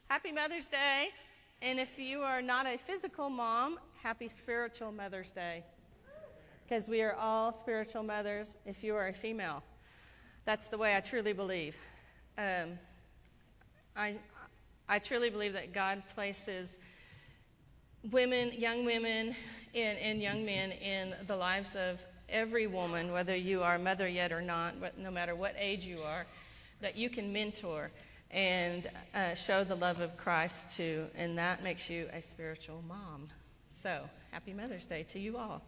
Happy Mother's Day. And if you are not a physical mom, happy spiritual Mother's Day. Because we are all spiritual mothers if you are a female. That's the way I truly believe. I truly believe that God places women, young women, and young men in the lives of every woman, whether you are a mother yet or not, no matter what age you are, that you can mentor and show the love of Christ to, and that makes you a spiritual mom. So, happy Mother's Day to you all.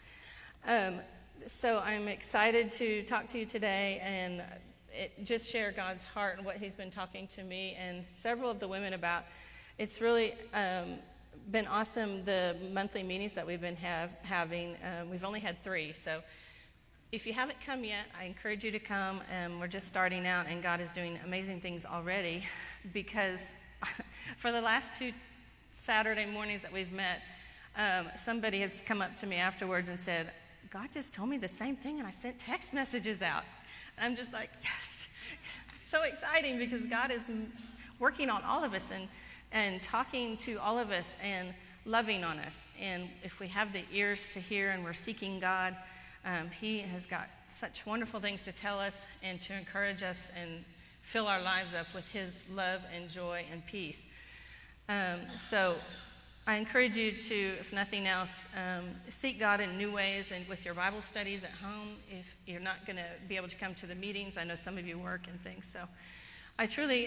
So I'm excited to talk to you today and just share God's heart and what he's been talking to me and several of the women about. It's really been awesome, the monthly meetings that we've been having. We've only had 3, so if you haven't come yet, I encourage you to come. We're just starting out, and God is doing amazing things already because for the last 2 Saturday mornings that we've met, somebody has come up to me afterwards and said, God just told me the same thing, and I sent text messages out. And I'm just like, yes. So exciting because God is working on all of us and talking to all of us and loving on us. And if we have the ears to hear and we're seeking God, he has got such wonderful things to tell us and to encourage us and fill our lives up with his love and joy and peace. So I encourage you to, if nothing else, seek God in new ways and with your Bible studies at home. If you're not going to be able to come to the meetings, I know some of you work and things. So I truly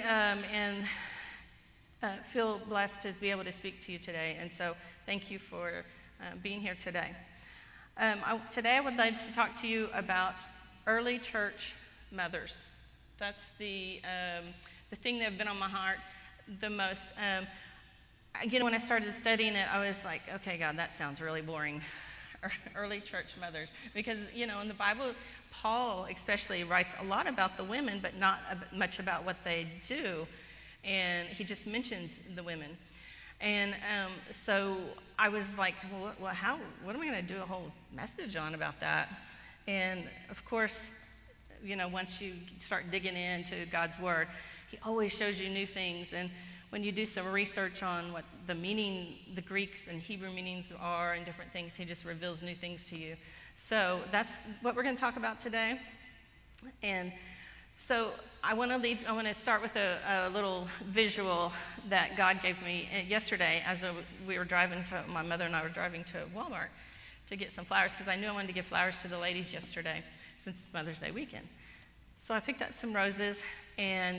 feel blessed to be able to speak to you today. And so thank you for being here today. Today I would like to talk to you about early church mothers. That's the thing that has been on my heart the most. When I started studying it, I was like, okay, God, that sounds really boring. Early church mothers. Because, in the Bible, Paul especially writes a lot about the women, but not much about what they do. And he just mentions the women. And so I was like, what am I going to do a whole message on about that? And, of course, once you start digging into God's Word, he always shows you new things. And when you do some research on what the meaning, the Greeks and Hebrew meanings are and different things, he just reveals new things to you. So that's what we're going to talk about today. And so I want to start with a little visual that God gave me yesterday as my mother and I were driving to Walmart to get some flowers because I knew I wanted to give flowers to the ladies yesterday since it's Mother's Day weekend. So I picked up some roses and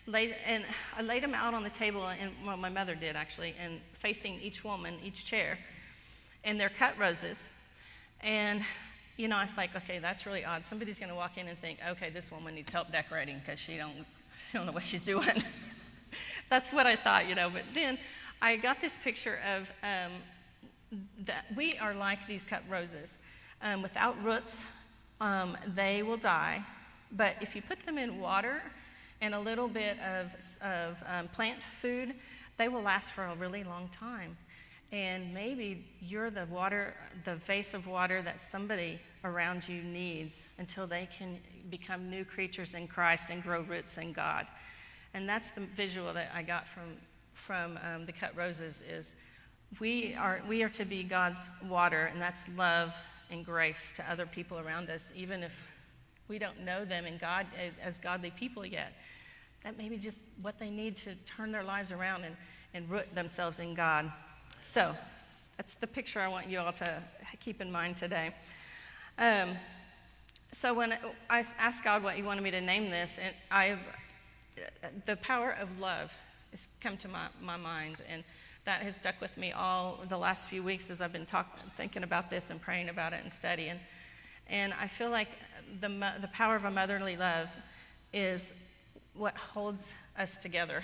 I laid them out on the table, and well, my mother did actually, and facing each woman, each chair, and they're cut roses. And I was like, okay, that's really odd. Somebody's going to walk in and think, okay, this woman needs help decorating because she don't know what she's doing. That's what I thought, But then I got this picture of that we are like these cut roses. Without roots, they will die. But if you put them in water and a little bit of plant food, they will last for a really long time. And maybe you're the vase of water that somebody around you needs until they can become new creatures in Christ and grow roots in God. And that's the visual that I got from the cut roses is we are to be God's water, and that's love and grace to other people around us, even if we don't know them in God as godly people yet. That may be just what they need to turn their lives around and root themselves in God. So that's the picture I want you all to keep in mind today. So when I asked God what he wanted me to name this, and the power of love has come to my mind, and that has stuck with me all the last few weeks as I've been thinking about this and praying about it and studying. And I feel like the power of a motherly love is what holds us together.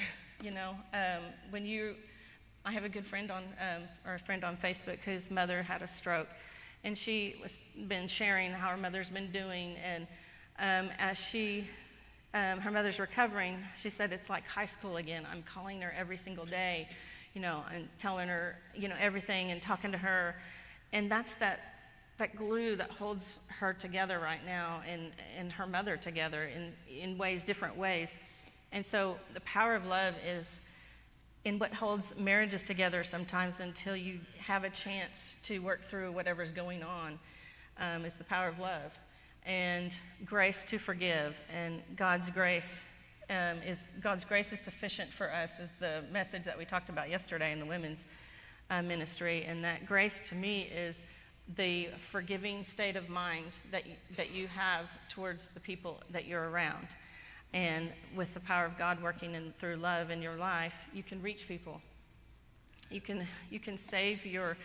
I have a good friend on Facebook whose mother had a stroke, and she was been sharing how her mother's been doing, and as her mother's recovering, she said it's like high school again. I'm calling her every single day, and telling her, everything and talking to her, and that's that glue that holds her together right now and her mother together in different ways. And so the power of love in what holds marriages together sometimes until you have a chance to work through whatever's going on, is the power of love and grace to forgive. And God's grace is sufficient for us, is the message that we talked about yesterday in the women's ministry. And that grace to me is the forgiving state of mind that you have towards the people that you're around. And with the power of God working through love in your life, you can reach people. You can save your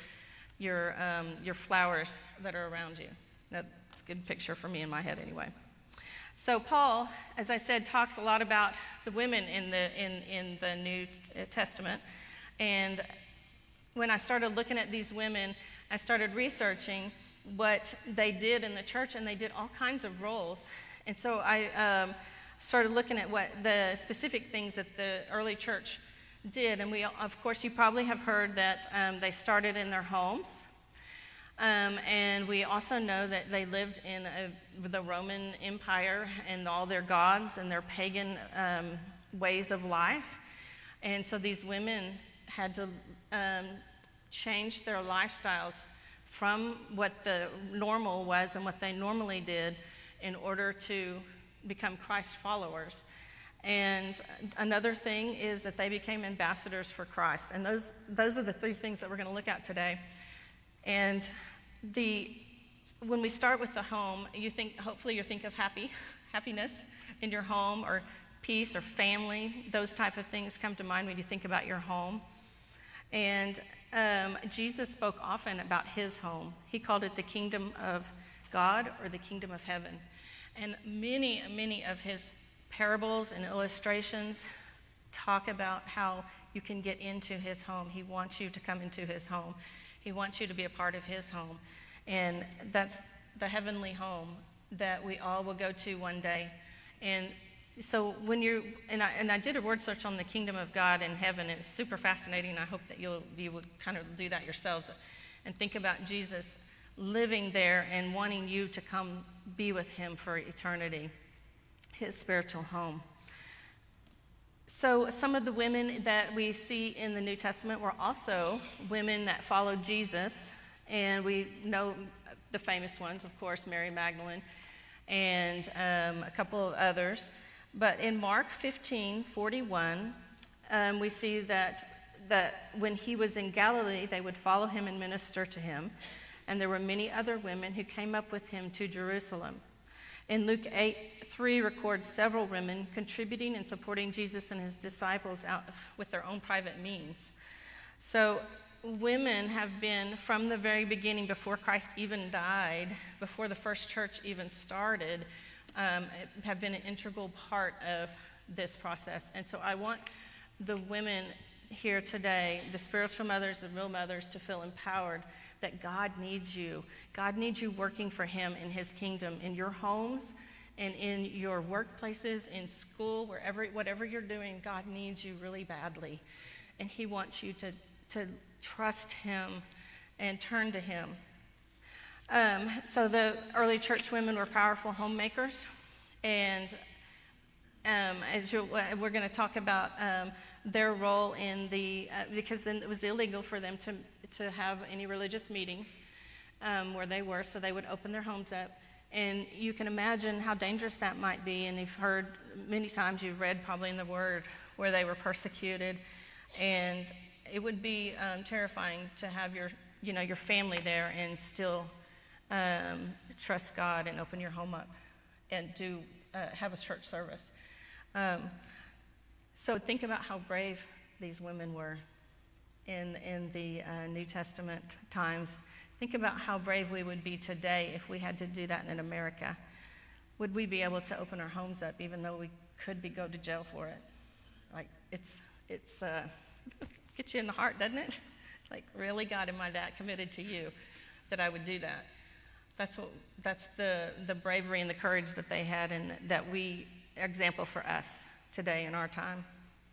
flowers that are around you. That's a good picture for me in my head anyway. So Paul, as I said, talks a lot about the women in the New Testament. And when I started looking at these women, I started researching what they did in the church, and they did all kinds of roles. And so I started looking at what the specific things that the early church did. And of course, you probably have heard that they started in their homes. And we also know that they lived in the Roman Empire and all their gods and their pagan ways of life. And so these women had to change their lifestyles from what the normal was and what they normally did in order to become Christ followers. And another thing is that they became ambassadors for Christ. And those are the three things that we're going to look at today. And when we start with the home, hopefully you think of happiness in your home, or peace or family. Those type of things come to mind when you think about your home. And Jesus spoke often about his home. He called it the kingdom of God, or the kingdom of heaven. And many of his parables and illustrations talk about how you can get into his home. He wants you to come into his home. He wants you to be a part of his home. And that's the heavenly home that we all will go to one day. And so I did a word search on the kingdom of God and heaven. It's super fascinating. I hope that you would kind of do that yourselves and think about Jesus living there and wanting you to come be with him for eternity, his spiritual home. So some of the women that we see in the New Testament were also women that followed Jesus. And we know the famous ones, of course, Mary Magdalene and a couple of others. But in Mark 15:41, we see that when he was in Galilee, they would follow him and minister to him. And there were many other women who came up with him to Jerusalem. In Luke 8:3 records several women contributing and supporting Jesus and his disciples out with their own private means. So women have been, from the very beginning, before Christ even died, before the first church even started, have been an integral part of this process. And so I want the women here today, the spiritual mothers, the real mothers, to feel empowered that God needs you. God needs you working for him in his kingdom, in your homes and in your workplaces, in school, whatever you're doing. God needs you really badly. And he wants you to trust him and turn to him. So the early church women were powerful homemakers. And we're going to talk about their role in because then it was illegal for them to have any religious meetings where they were, so they would open their homes up. And you can imagine how dangerous that might be. And you've heard many times, you've read probably in the Word where they were persecuted. And it would be terrifying to have your family there and still trust God and open your home up and have a church service. So think about how brave these women were in the New Testament times. Think about how brave we would be today if we had to do that in America. Would we be able to open our homes up even though we could go to jail for it? Like, it's gets you in the heart, doesn't it? Like, really, God, am I that committed to you that I would do that? That's the bravery and the courage that they had, and that we example for us today in our time.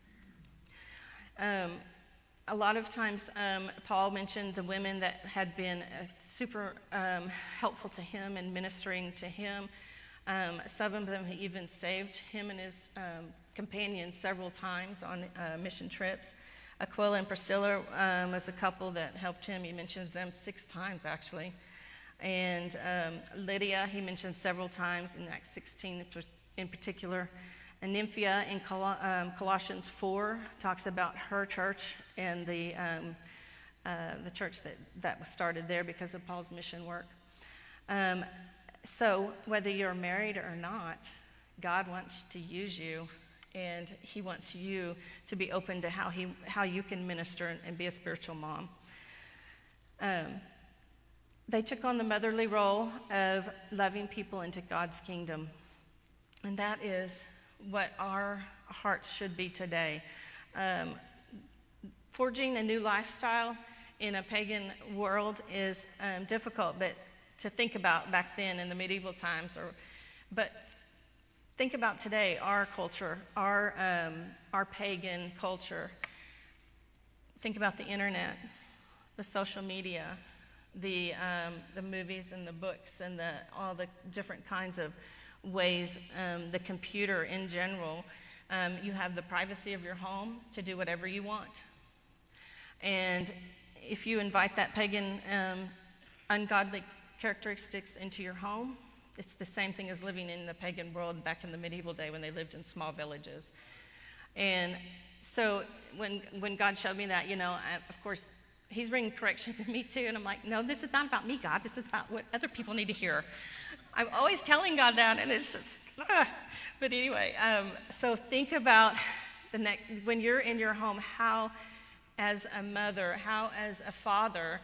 A lot of times, Paul mentioned the women that had been super helpful to him and ministering to him. Some of them even saved him and his companions several times on mission trips. Aquila and Priscilla was a couple that helped him. He mentions them 6 times, actually. And Lydia, he mentioned several times in Acts 16 in particular. And Nympha in Colossians 4 talks about her church and the church that was started there because of Paul's mission work. So whether you're married or not, God wants to use you, and he wants you to be open to how you can minister and be a spiritual mom. They took on the motherly role of loving people into God's kingdom. And that is what our hearts should be today. Forging a new lifestyle in a pagan world is difficult, but to think about back then in the medieval times. But think about today, our culture, our pagan culture. Think about the internet, the social media, the movies and the books and all the different kinds of ways, the computer in general. You have the privacy of your home to do whatever you want. And if you invite that pagan, ungodly characteristics into your home, it's the same thing as living in the pagan world back in the medieval day when they lived in small villages. And so when God showed me that, of course, he's bringing correction to me too. And I'm like, no, this is not about me, God. This is about what other people need to hear. I'm always telling God that, and it's just, But anyway, so think about when you're in your home, how as a mother, how as a father,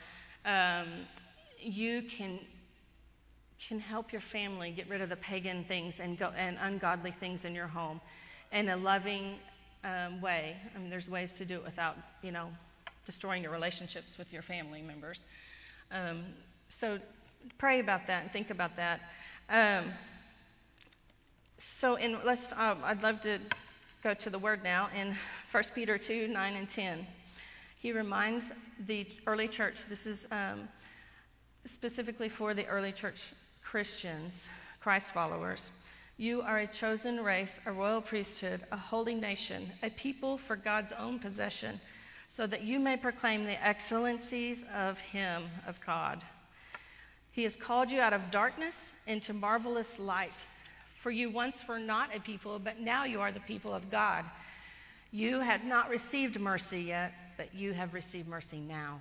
you can help your family get rid of the pagan things and ungodly things in your home in a loving way. I mean, there's ways to do it without, destroying your relationships with your family members. So pray about that and think about that. I'd love to go to the Word now in 1 Peter 2, 9 and 10. He reminds the early church, this is specifically for the early church Christians, Christ followers. You are a chosen race, a royal priesthood, a holy nation, a people for God's own possession, so that you may proclaim the excellencies of Him, of God. He has called you out of darkness into marvelous light. For you once were not a people, but now you are the people of God. You had not received mercy yet, but you have received mercy now.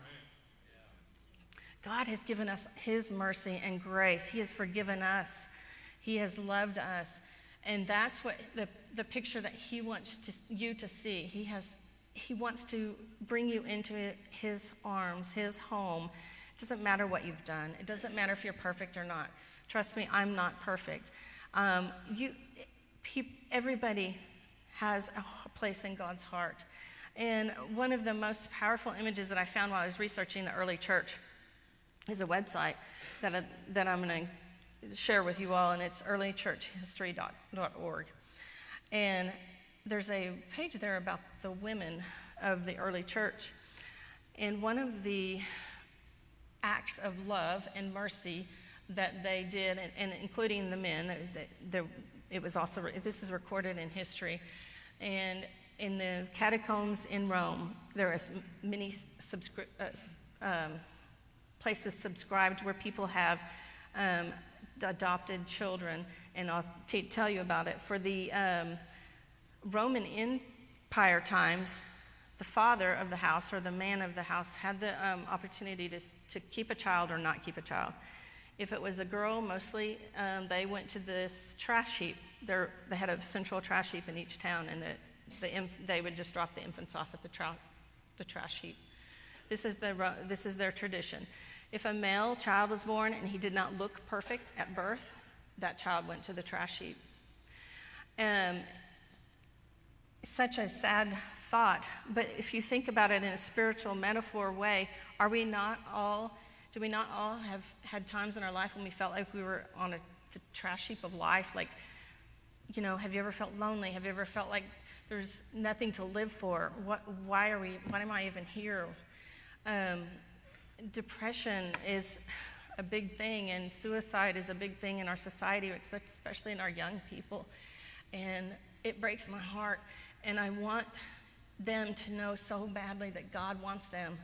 God has given us His mercy and grace. He has forgiven us. He has loved us. And that's what the picture that He wants you to see. He wants to bring you into His arms, His home. It doesn't matter what you've done. It doesn't matter if you're perfect or not. Trust me, I'm not perfect. Everybody has a place in God's heart. And one of the most powerful images that I found while I was researching the early church is a website that I'm going to share with you all, and it's earlychurchhistory.org. And there's a page there about the women of the early church. And one of the acts of love and mercy that they did, and including the men, this is recorded in history. And in the catacombs in Rome, there are many places subscribed where people have adopted children, and I'll tell you about it. For the Roman Empire times, the father of the house or the man of the house had the opportunity to keep a child or not keep a child. If it was a girl, mostly they went to this trash heap. They had a central trash heap in each town, and they would just drop the infants off at the trash heap. This is their tradition. If a male child was born and he did not look perfect at birth, that child went to the trash heap. Such a sad thought, but if you think about it in a spiritual metaphor way, do we not all have had times in our life when we felt like we were on the trash heap of life? Like, have you ever felt lonely? Have you ever felt like there's nothing to live for? Why am I even here? Depression is a big thing, and suicide is a big thing in our society, especially in our young people. And it breaks my heart. And I want them to know so badly that God wants them.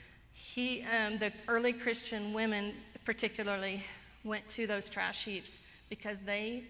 The early Christian women particularly went to those trash heaps because they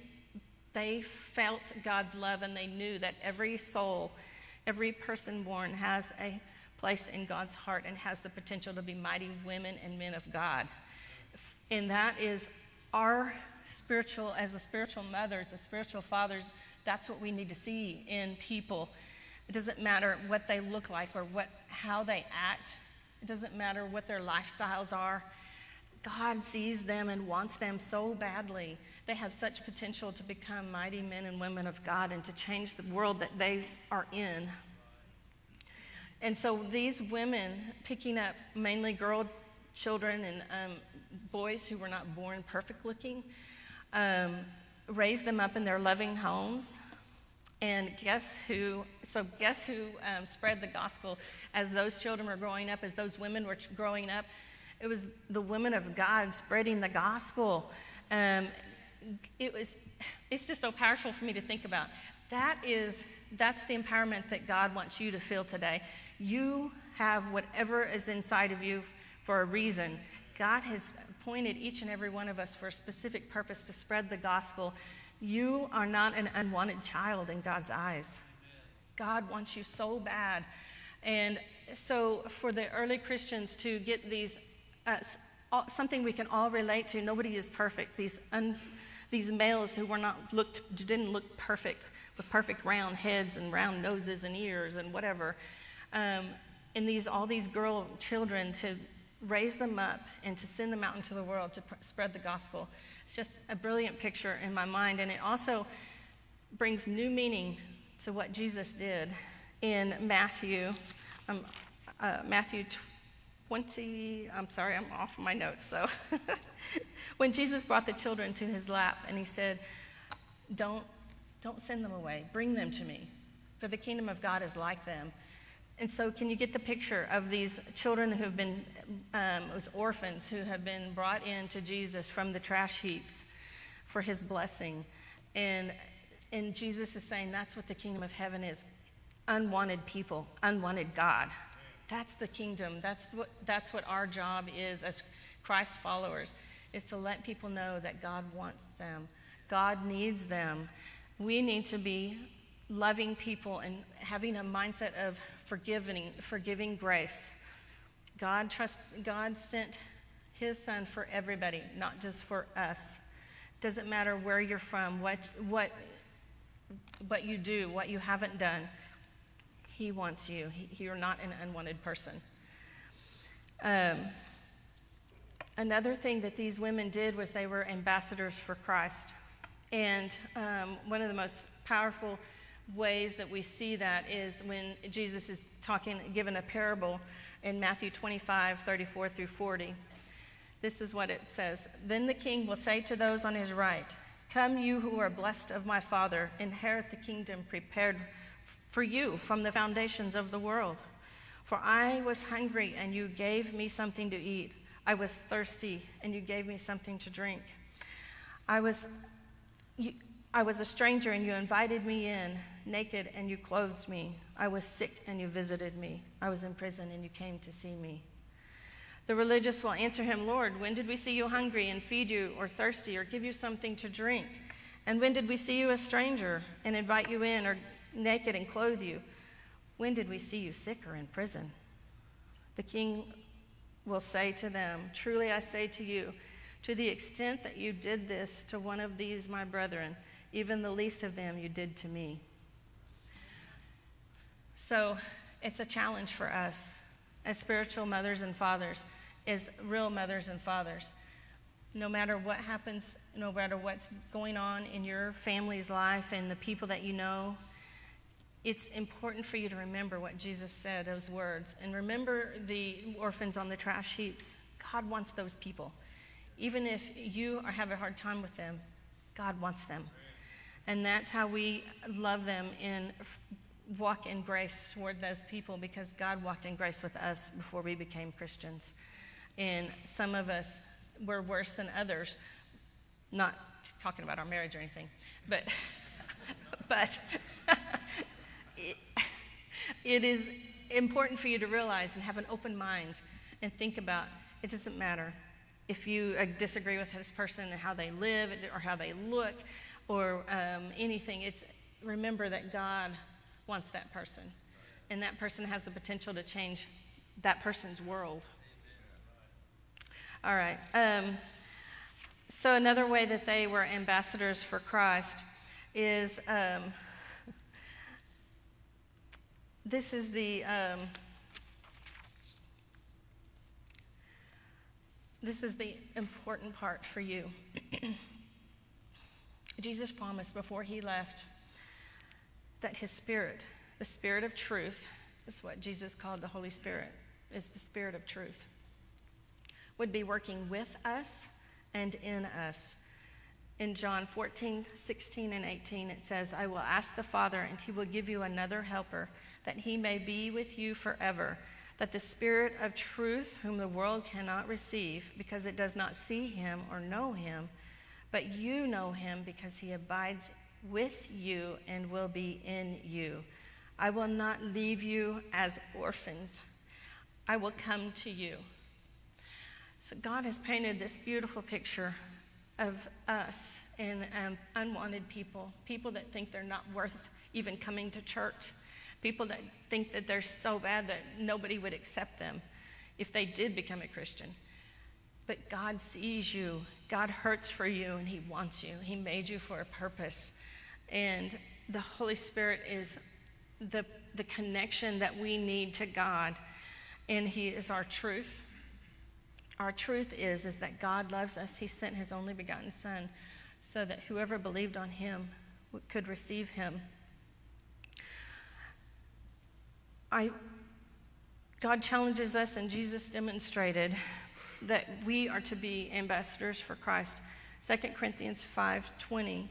felt God's love, and they knew that every soul, every person born has a place in God's heart and has the potential to be mighty women and men of God. And that is our spiritual, as the spiritual mothers, the spiritual fathers, that's what we need to see in people. It doesn't matter what they look like or how they act. It doesn't matter what their lifestyles are. God sees them and wants them so badly. They have such potential to become mighty men and women of God and to change the world that they are in. And so these women, picking up mainly children and boys who were not born perfect looking, raised them up in their loving homes. And guess who spread the gospel as those children were growing up, as those women were growing up? It was the women of God spreading the gospel. It's just so powerful for me to think about. That's the empowerment that God wants you to feel today. You have whatever is inside of you for a reason. God has appointed each and every one of us for a specific purpose to spread the gospel. You are not an unwanted child in God's eyes. God wants you so bad. And so for the early Christians to get these, something we can all relate to, nobody is perfect. These males who didn't look perfect, with perfect round heads and round noses and ears and whatever. And all these children, to raise them up and to send them out into the world to spread the gospel. It's just a brilliant picture in my mind, and it also brings new meaning to what Jesus did in Matthew 20. I'm sorry, I'm off my notes. So when Jesus brought the children to his lap and he said, don't send them away, bring them to me, for the kingdom of God is like them. And so can you get the picture of these children who have been, those orphans who have been brought in to Jesus from the trash heaps for his blessing? And Jesus is saying that's what the kingdom of heaven is. Unwanted people, unwanted God. That's the kingdom. That's what our job is as Christ followers, is to let people know that God wants them. God needs them. We need to be loving people and having a mindset of forgiving grace. God sent his son for everybody, not just for us. Doesn't matter where you're from, what you do, what you haven't done. He wants you. You're not an unwanted person. Another thing that these women did was they were ambassadors for Christ. And one of the most powerful ways that we see that is when Jesus is given a parable in Matthew 25:34 through 40. This is what it says. Then the king will say to those on his right, "Come, you who are blessed of my Father, inherit the kingdom prepared for you from the foundations of the world. For I was hungry, and you gave me something to eat. I was thirsty, and you gave me something to drink. I was a stranger, and you invited me in, naked, and you clothed me. I was sick, and you visited me. I was in prison, and you came to see me." The religious will answer him, "Lord, when did we see you hungry and feed you, or thirsty, or give you something to drink? And when did we see you a stranger and invite you in, or naked and clothe you? When did we see you sick or in prison?" The king will say to them, "Truly I say to you, to the extent that you did this to one of these my brethren, even the least of them you did to me." So it's a challenge for us as spiritual mothers and fathers, as real mothers and fathers. No matter what happens, no matter what's going on in your family's life and the people that you know, it's important for you to remember what Jesus said, those words. And remember the orphans on the trash heaps. God wants those people. Even if you have a hard time with them, God wants them. And that's how we love them and walk in grace toward those people, because God walked in grace with us before we became Christians. And some of us were worse than others. Not talking about our marriage or anything, but it is important for you to realize and have an open mind and think about, it doesn't matter if you disagree with this person and how they live or how they look or anything. Remember that God wants that person, and that person has the potential to change that person's world. All right. So another way that they were ambassadors for Christ is this is the important part for you. Jesus promised before he left that his Spirit, the Spirit of truth, is what Jesus called the Holy Spirit, is the Spirit of truth, would be working with us and in us. In John 14, 16, and 18, it says, I will ask the Father, and he will give you another helper, that he may be with you forever, that the Spirit of truth, whom the world cannot receive, because it does not see him or know him, but you know him, because he abides with you and will be in you. I will not leave you as orphans. I will come to you. So God has painted this beautiful picture of us and unwanted people that think they're not worth even coming to church, people that think that they're so bad that nobody would accept them if they did become a Christian. But God sees you. God hurts for you, and he wants you. He made you for a purpose. And the Holy Spirit is the connection that we need to God, and he is our truth. Our truth is that God loves us. He sent his only begotten Son so that whoever believed on him could receive him. God challenges us, and Jesus demonstrated that we are to be ambassadors for Christ. 2 Corinthians 5:20.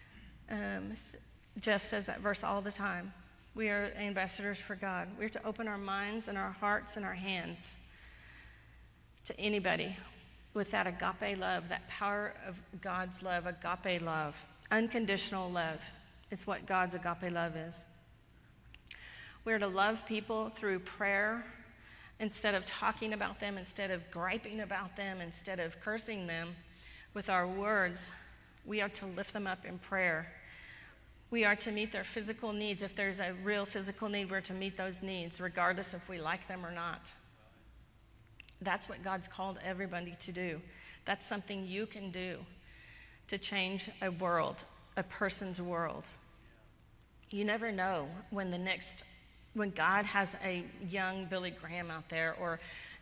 Jeff says that verse all the time. We are ambassadors for God. We're to open our minds and our hearts and our hands to anybody with that agape love, that power of God's love, agape love, unconditional love is what God's agape love is. We're to love people through prayer instead of talking about them, instead of griping about them, instead of cursing them with our words. We are to lift them up in prayer. We are to meet their physical needs. If there's a real physical need, we're to meet those needs, regardless if we like them or not. That's what God's called everybody to do. That's something you can do to change a world, a person's world. You never know when God has a young Billy Graham out there, or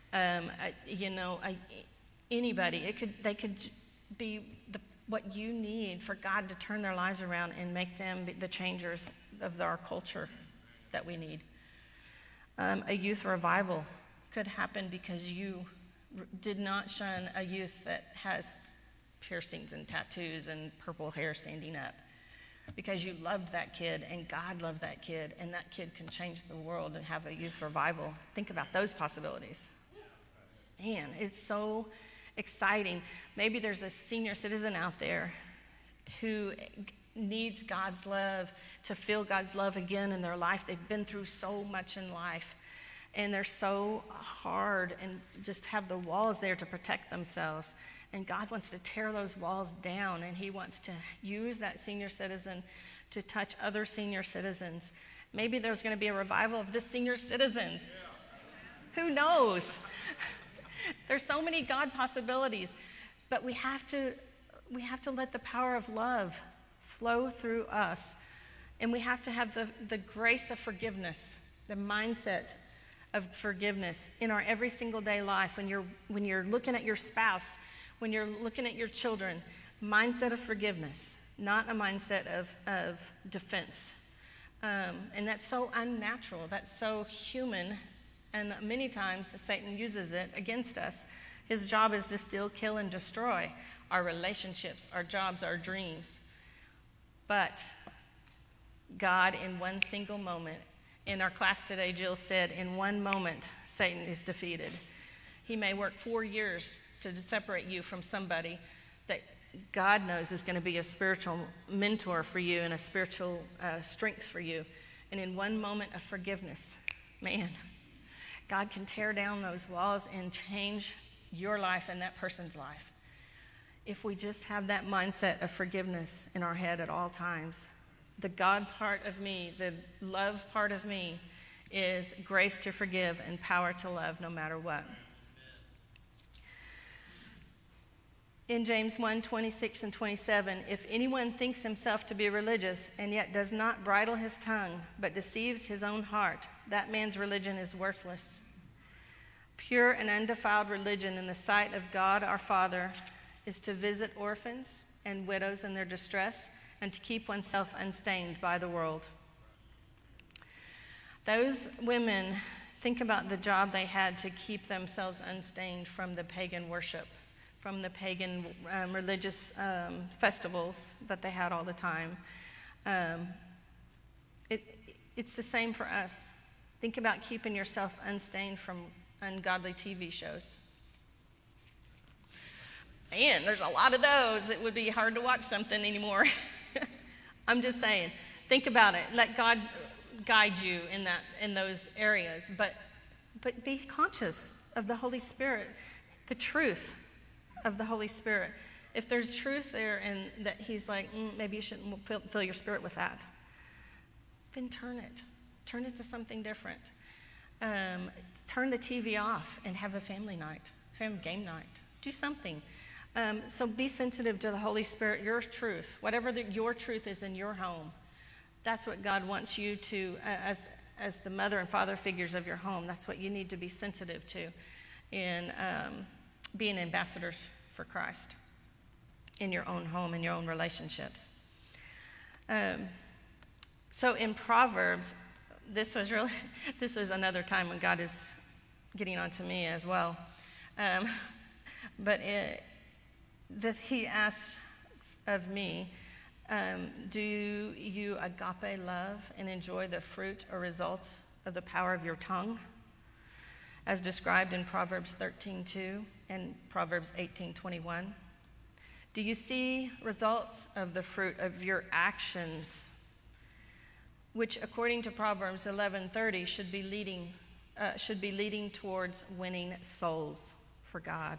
anybody. They could be what you need for God to turn their lives around and make them the changers of our culture that we need. A youth revival could happen because you did not shun a youth that has piercings and tattoos and purple hair standing up, because you loved that kid and God loved that kid, and that kid can change the world and have a youth revival. Think about those possibilities. Man, it's so exciting. Maybe there's a senior citizen out there who needs God's love, to feel God's love again in their life. They've been through so much in life, and they're so hard and just have the walls there to protect themselves. And God wants to tear those walls down, and he wants to use that senior citizen to touch other senior citizens. Maybe there's going to be a revival of the senior citizens. Who knows? There's so many God possibilities, but we have to let the power of love flow through us, and we have to have the grace of forgiveness, the mindset of forgiveness in our every single day life. When you're looking at your spouse, when you're looking at your children, mindset of forgiveness, not a mindset of defense. And that's so unnatural. That's so human. And many times Satan uses it against us. His job is to steal, kill, and destroy our relationships, our jobs, our dreams. But God, in one single moment, in our class today, Jill said, in one moment, Satan is defeated. He may work 4 years to separate you from somebody that God knows is going to be a spiritual mentor for you and a spiritual strength for you. And in one moment of forgiveness, man, God can tear down those walls and change your life and that person's life. If we just have that mindset of forgiveness in our head at all times. The God part of me, the love part of me, is grace to forgive and power to love no matter what. In James 1:26 and 27, if anyone thinks himself to be religious and yet does not bridle his tongue, but deceives his own heart, that man's religion is worthless. Pure and undefiled religion in the sight of God our Father is to visit orphans and widows in their distress and to keep oneself unstained by the world. Those women, think about the job they had to keep themselves unstained from the pagan worship, from the pagan religious festivals that they had all the time. It's the same for us. Think about keeping yourself unstained from ungodly TV shows. Man, there's a lot of those. It would be hard to watch something anymore. I'm just saying, think about it. Let God guide you in those areas, but be conscious of the Holy Spirit, the truth of the Holy Spirit. If there's truth there and that He's like, maybe you shouldn't fill your spirit with that, then turn it to something different. Turn the TV off and have a family night, have game night. Do something. So be sensitive to the Holy Spirit, your truth, whatever your truth is in your home. That's what God wants you to, as the mother and father figures of your home, that's what you need to be sensitive to in being ambassadors for Christ in your own home, in your own relationships. So in Proverbs, this was another time when God is getting on to me as well. But that He asked of me, do you agape love and enjoy the fruit or results of the power of your tongue, as described in Proverbs 13:2 and Proverbs 18:21? Do you see results of the fruit of your actions, which, according to Proverbs 11:30, should be leading towards winning souls for God?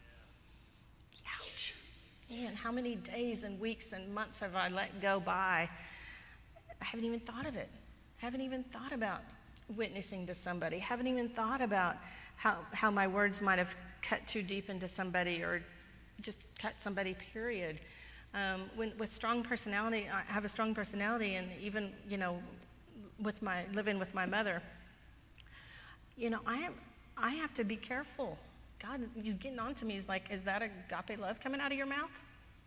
Ouch. Man, how many days and weeks and months have I let go by? I haven't even thought of it. Haven't even thought about witnessing to somebody. Haven't even thought about how my words might have cut too deep into somebody or just cut somebody, period. With strong personality, I have a strong personality, and even, with living with my mother, I have to be careful. God, He's getting on to me. He's like, is that agape love coming out of your mouth?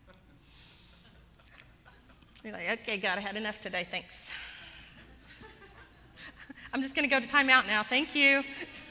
You're like, okay, God, I had enough today, thanks. I'm just going to go to timeout now, thank you.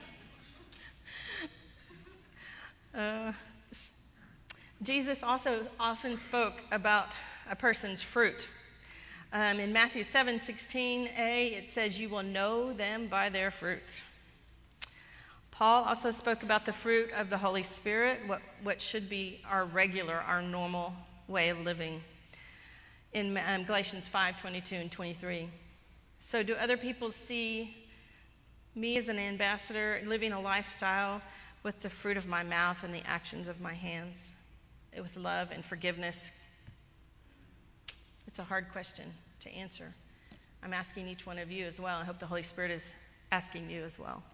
Jesus also often spoke about a person's fruit. In Matthew 7:16a, it says, you will know them by their fruit. Paul also spoke about the fruit of the Holy Spirit, what should be our normal way of living, in Galatians 5:22 and 23. So do other people see me as an ambassador living a lifestyle with the fruit of my mouth and the actions of my hands, with love and forgiveness? It's a hard question to answer. I'm asking each one of you as well. I hope the Holy Spirit is asking you as well.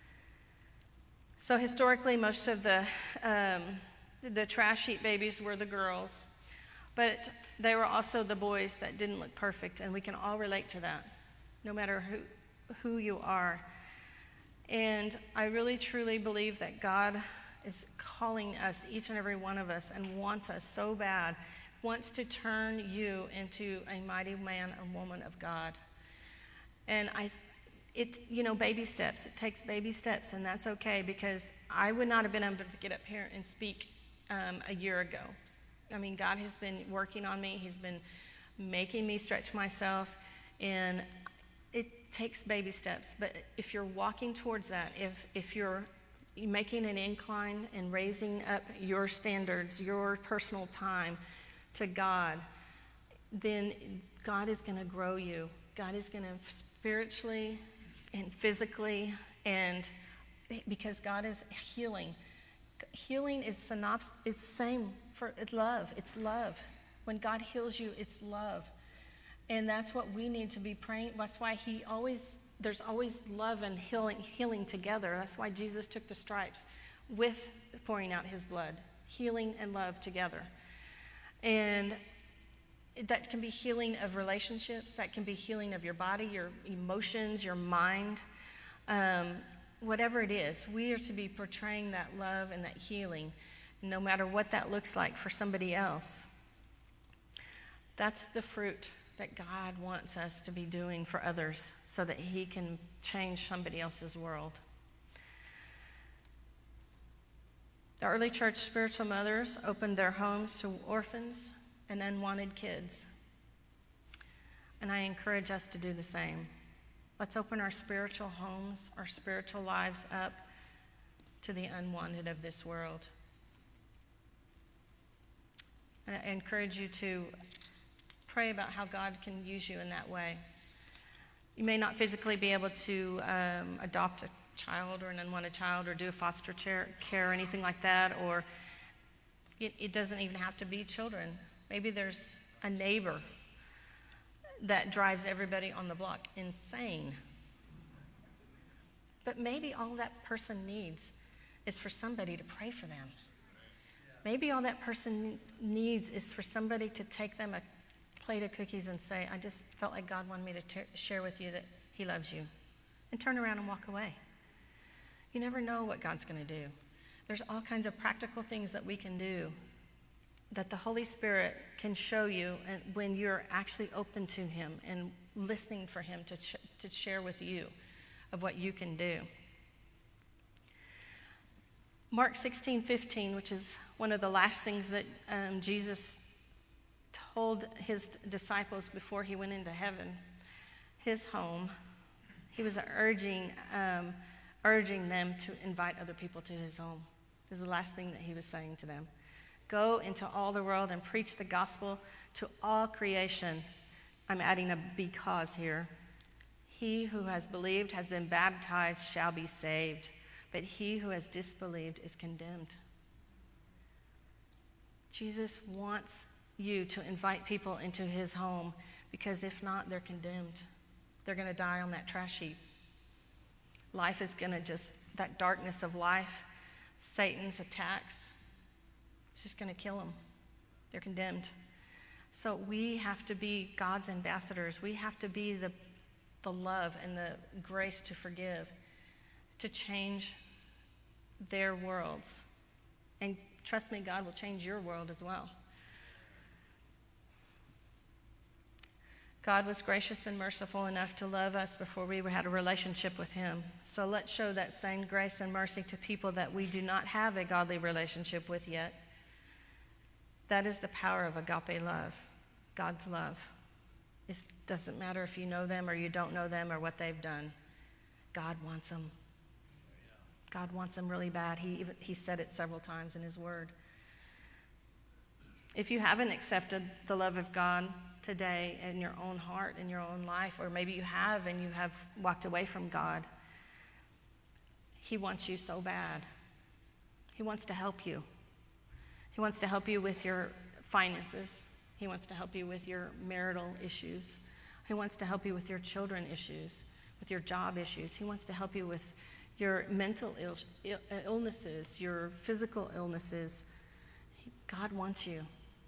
So historically, most of the trash heap babies were the girls, but they were also the boys that didn't look perfect, and we can all relate to that, no matter who you are. And I really, truly believe that God is calling us, each and every one of us, and wants us so bad, wants to turn you into a mighty man or woman of God. And baby steps. It takes baby steps, and that's okay, because I would not have been able to get up here and speak a year ago. I mean, God has been working on me. He's been making me stretch myself, and it takes baby steps. But if you're walking towards that, if you're making an incline and raising up your standards, your personal time to God, then God is going to grow you. God is going to spiritually and physically, and because God is healing. Healing is it's the same for love. It's love. When God heals you, it's love. And that's what we need to be praying. That's why there's always love and healing together. That's why Jesus took the stripes with pouring out his blood. Healing and love together. And that can be healing of relationships. That can be healing of your body, your emotions, your mind. Whatever it is, we are to be portraying that love and that healing, no matter what that looks like for somebody else. That's the fruit that God wants us to be doing for others so that he can change somebody else's world. The early church spiritual mothers opened their homes to orphans and unwanted kids. And I encourage us to do the same. Let's open our spiritual homes, our spiritual lives up to the unwanted of this world. And I encourage you to pray about how God can use you in that way. You may not physically be able to adopt a child or an unwanted child or do a foster care or anything like that, or it doesn't even have to be children. Maybe there's a neighbor that drives everybody on the block insane. But maybe all that person needs is for somebody to pray for them. Maybe all that person needs is for somebody to take them a plate of cookies and say, I just felt like God wanted me to share with you that he loves you, and turn around and walk away. You never know what God's going to do. There's all kinds of practical things that we can do that the Holy Spirit can show you when you're actually open to him and listening for him to share with you of what you can do. Mark 16:15, which is one of the last things that Jesus told his disciples before he went into heaven, his home, he was urging them to invite other people to his home. This is the last thing that he was saying to them. Go into all the world and preach the gospel to all creation. I'm adding a because here. He who has believed, has been baptized, shall be saved, but he who has disbelieved is condemned. Jesus wants you to invite people into his home, because if not, they're condemned. They're going to die on that trash heap. Life is going to that darkness of life, Satan's attacks, it's just going to kill them. They're condemned. So we have to be God's ambassadors. We have to be the love and the grace to forgive, to change their worlds. And trust me, God will change your world as well. God was gracious and merciful enough to love us before we had a relationship with him. So let's show that same grace and mercy to people that we do not have a godly relationship with yet. That is the power of agape love, God's love. It doesn't matter if you know them or you don't know them or what they've done. God wants them. God wants them really bad. He said it several times in his word. If you haven't accepted the love of God today in your own heart, in your own life, or maybe you have and you have walked away from God, he wants you so bad. He wants to help you. He wants to help you with your finances. He wants to help you with your marital issues. He wants to help you with your children issues, with your job issues. He wants to help you with your mental illnesses, your physical illnesses. God wants you.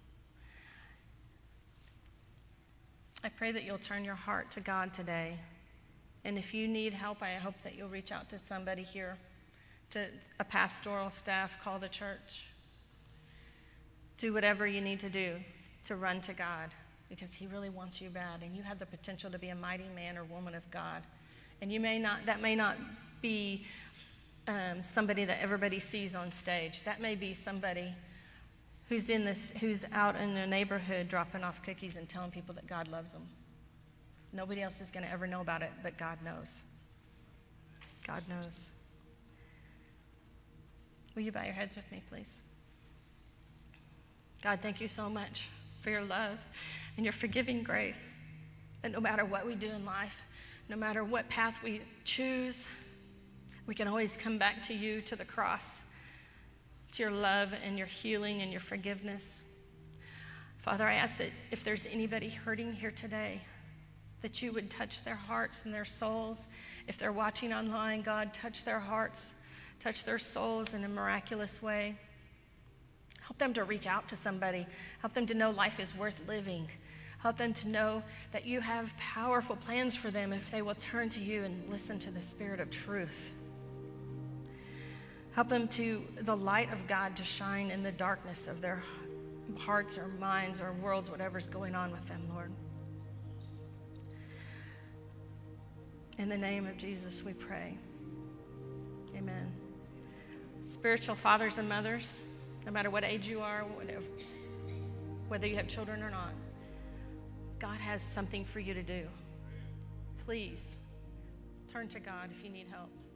I pray that you'll turn your heart to God today. And if you need help, I hope that you'll reach out to somebody here, to a pastoral staff, call the church. Do whatever you need to do to run to God, because he really wants you bad, and you have the potential to be a mighty man or woman of God. And that may not be somebody that everybody sees on stage. That may be somebody who's out in the neighborhood dropping off cookies and telling people that God loves them. Nobody else is going to ever know about it, but God knows. God knows. Will you bow your heads with me, please? God, thank you so much for your love and your forgiving grace, that no matter what we do in life, no matter what path we choose, we can always come back to you, to the cross, to your love and your healing and your forgiveness. Father, I ask that if there's anybody hurting here today, that you would touch their hearts and their souls. If they're watching online, God, touch their hearts, touch their souls in a miraculous way. Help them to reach out to somebody. Help them to know life is worth living. Help them to know that you have powerful plans for them if they will turn to you and listen to the Spirit of truth. Help them to the light of God to shine in the darkness of their hearts or minds or worlds, whatever's going on with them, Lord. In the name of Jesus, we pray. Amen. Spiritual fathers and mothers, no matter what age you are, whether you have children or not, God has something for you to do. Please turn to God if you need help.